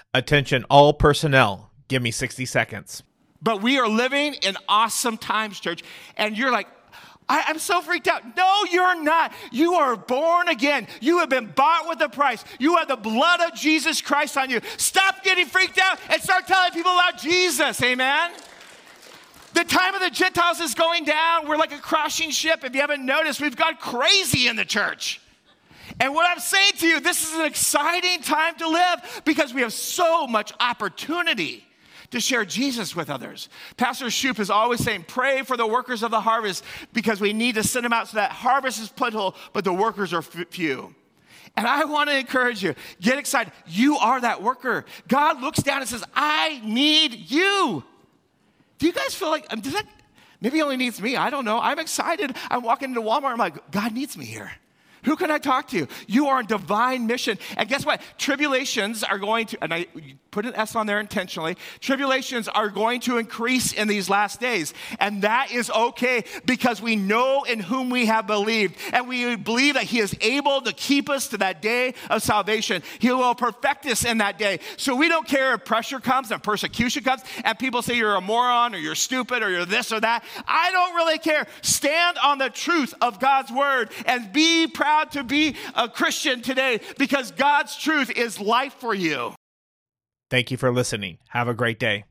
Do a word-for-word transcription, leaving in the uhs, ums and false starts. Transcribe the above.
Attention all personnel. Give me sixty seconds. But we are living in awesome times, church. And you're like, I, I'm so freaked out. No, you're not. You are born again. You have been bought with a price. You have the blood of Jesus Christ on you. Stop getting freaked out and start telling people about Jesus. Amen? The time of the Gentiles is going down. We're like a crashing ship. If you haven't noticed, we've gone crazy in the church. And what I'm saying to you, this is an exciting time to live because we have so much opportunity to share Jesus with others. Pastor Shoup is always saying, pray for the workers of the harvest because we need to send them out so that harvest is plentiful, but the workers are few. And I want to encourage you, get excited. You are that worker. God looks down and says, I need you. Do you guys feel like, does that, maybe he only needs me? I don't know. I'm excited. I'm walking into Walmart. I'm like, God needs me here. Who can I talk to? You are on divine mission. And guess what? Tribulations are going to, and I put an S on there intentionally, tribulations are going to increase in these last days. And that is okay because we know in whom we have believed. And we believe that he is able to keep us to that day of salvation. He will perfect us in that day. So we don't care if pressure comes and persecution comes and people say you're a moron or you're stupid or you're this or that. I don't really care. Stand on the truth of God's word and be proud to be a Christian today because God's truth is life for you. Thank you for listening. Have a great day.